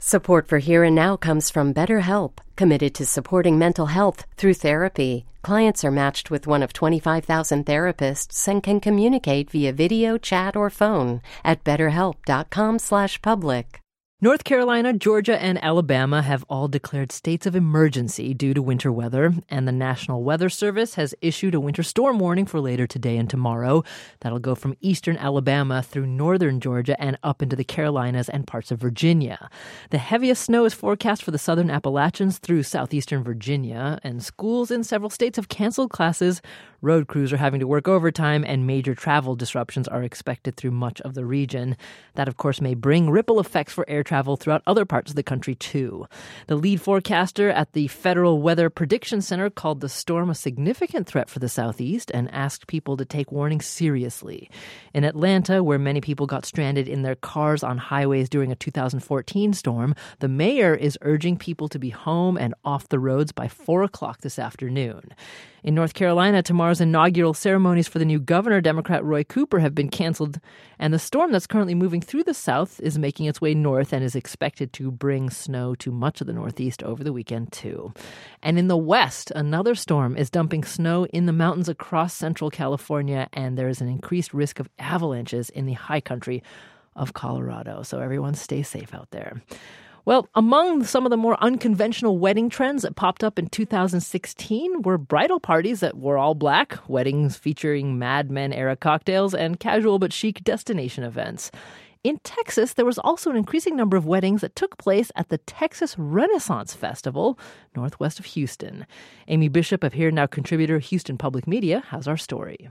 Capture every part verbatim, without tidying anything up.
Support for Here and Now comes from BetterHelp, committed to supporting mental health through therapy. Clients are matched with one of twenty-five thousand therapists and can communicate via video, chat, or phone at betterhelp.com slash public. North Carolina, Georgia, and Alabama have all declared states of emergency due to winter weather, and the National Weather Service has issued a winter storm warning for later today and tomorrow. That'll go from eastern Alabama through northern Georgia and up into the Carolinas and parts of Virginia. The heaviest snow is forecast for the southern Appalachians through southeastern Virginia, and schools in several states have canceled classes. Road crews are having to work overtime, and major travel disruptions are expected through much of the region. That, of course, may bring ripple effects for air travel throughout other parts of the country, too. The lead forecaster at the Federal Weather Prediction Center called the storm a significant threat for the Southeast and asked people to take warning seriously. In Atlanta, where many people got stranded in their cars on highways during a two thousand fourteen storm, the mayor is urging people to be home and off the roads by four o'clock this afternoon. In North Carolina, tomorrow's inaugural ceremonies for the new governor, Democrat Roy Cooper, have been canceled, and the storm that's currently moving through the south is making its way north and is expected to bring snow to much of the Northeast over the weekend, too. And in the west, another storm is dumping snow in the mountains across central California, and there is an increased risk of avalanches in the high country of Colorado. So everyone stay safe out there. Well, among some of the more unconventional wedding trends that popped up in two thousand sixteen were bridal parties that were all black, weddings featuring Mad Men-era cocktails, and casual but chic destination events. In Texas, there was also an increasing number of weddings that took place at the Texas Renaissance Festival, northwest of Houston. Amy Bishop of Here Now contributor Houston Public Media has our story.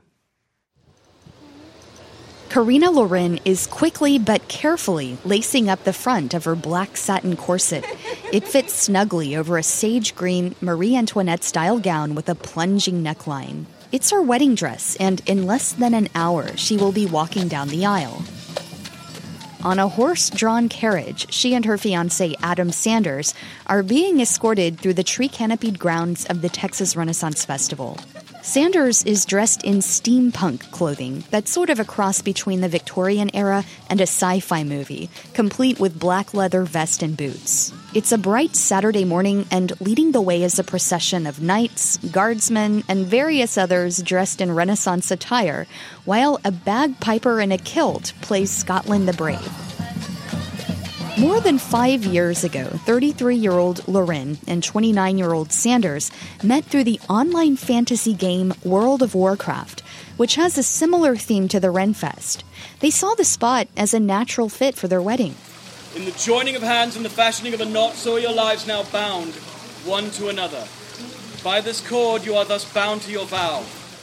Karina Loren is quickly but carefully lacing up the front of her black satin corset. It fits snugly over a sage green Marie Antoinette-style gown with a plunging neckline. It's her wedding dress, and in less than an hour, she will be walking down the aisle. On a horse-drawn carriage, she and her fiancé, Adam Sanders, are being escorted through the tree-canopied grounds of the Texas Renaissance Festival. Sanders is dressed in steampunk clothing that's sort of a cross between the Victorian era and a sci-fi movie, complete with black leather vest and boots. It's a bright Saturday morning, and leading the way is a procession of knights, guardsmen, and various others dressed in Renaissance attire, while a bagpiper in a kilt plays Scotland the Brave. More than five years ago, thirty-three-year-old Loren and twenty-nine-year-old Sanders met through the online fantasy game World of Warcraft, which has a similar theme to the Renfest. They saw the spot as a natural fit for their wedding. In the joining of hands and the fashioning of a knot, so are your lives now bound, one to another. By this cord, you are thus bound to your vow.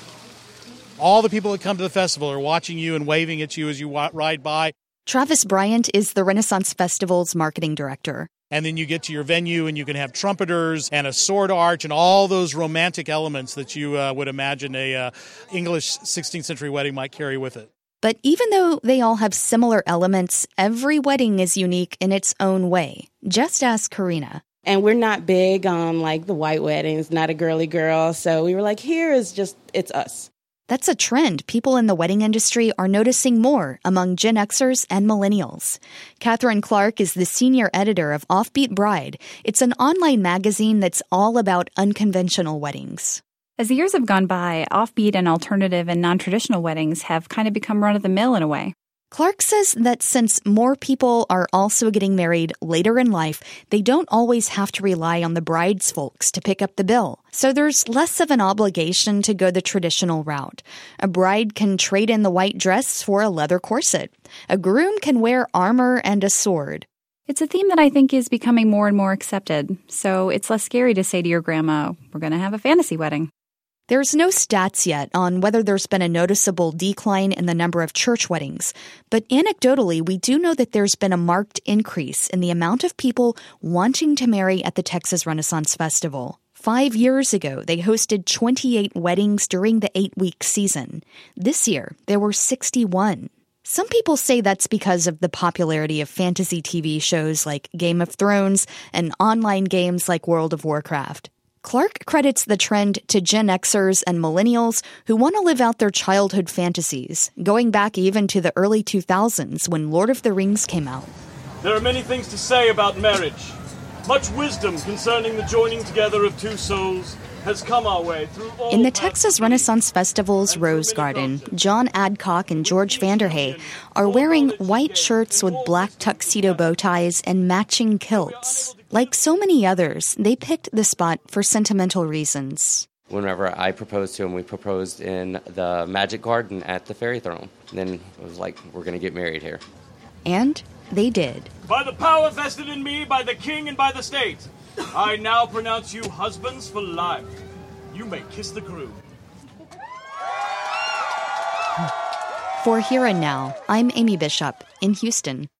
All the people that come to the festival are watching you and waving at you as you ride by. Travis Bryant is the Renaissance Festival's marketing director. And then you get to your venue and you can have trumpeters and a sword arch and all those romantic elements that you uh, would imagine a uh, English sixteenth century wedding might carry with it. But even though they all have similar elements, every wedding is unique in its own way. Just ask Karina. And we're not big on like the white weddings, not a girly girl. So we were like, here is just, it's us. That's a trend people in the wedding industry are noticing more among Gen Xers and millennials. Catherine Clark is the senior editor of Offbeat Bride. It's an online magazine that's all about unconventional weddings. As the years have gone by, offbeat and alternative and non-traditional weddings have kind of become run-of-the-mill in a way. Clark says that since more people are also getting married later in life, they don't always have to rely on the bride's folks to pick up the bill. So there's less of an obligation to go the traditional route. A bride can trade in the white dress for a leather corset. A groom can wear armor and a sword. It's a theme that I think is becoming more and more accepted. So it's less scary to say to your grandma, we're going to have a fantasy wedding. There's no stats yet on whether there's been a noticeable decline in the number of church weddings, but anecdotally, we do know that there's been a marked increase in the amount of people wanting to marry at the Texas Renaissance Festival. Five years ago, they hosted twenty-eight weddings during the eight-week season. This year, there were sixty-one. Some people say that's because of the popularity of fantasy T V shows like Game of Thrones and online games like World of Warcraft. Clark credits the trend to Gen Xers and millennials who want to live out their childhood fantasies, going back even to the early two thousands when Lord of the Rings came out. There are many things to say about marriage. Much wisdom concerning the joining together of two souls has come our way through all... In the Texas Renaissance Festival's Rose Garden, John Adcock and George Vanderhey are wearing white shirts with black tuxedo bow ties and matching kilts. Like so many others, they picked the spot for sentimental reasons. Whenever I proposed to him, we proposed in the Magic Garden at the Fairy Throne. And then it was like, we're going to get married here. And they did. By the power vested in me by the king and by the state, I now pronounce you husbands for life. You may kiss the groom. For Here and Now, I'm Amy Bishop in Houston.